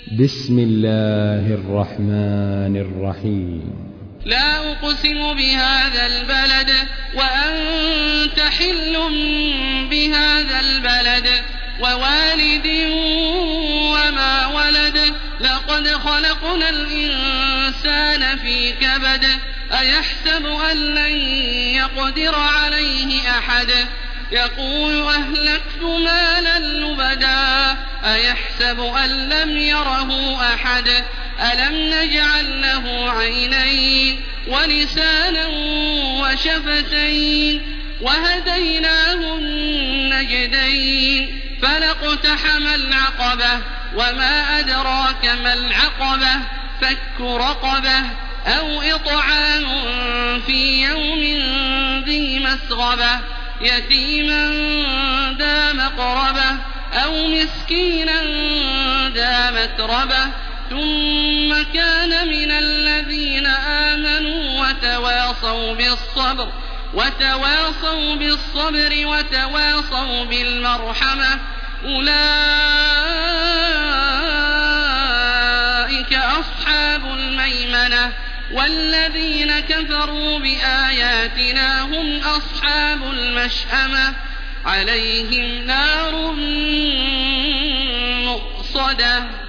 بسم الله الرحمن الرحيم. لا أقسم بهذا البلد وأنت حل بهذا البلد ووالد وما ولد لقد خلقنا الإنسان في كبد أيحسب أن لن يقدر عليه أحد يقول أهلكت مالا لبدا أيحسب أن لم يره أحد ألم نجعل له عينين ولسانا وشفتين وهديناه النجدين فلاقتحم العقبة وما أدراك ما العقبة فك رقبة أو إطعام في يوم ذي مسغبة يتيما ذا مقربة أو مسكينا ذا متربة ثم كان من الذين آمنوا وتواصوا بالصبر وتواصوا بالمرحمة أولئك أصحاب الميمنة والذين كفروا بآياتنا هم أصحاب المشأمة عليهم نار مؤصدة.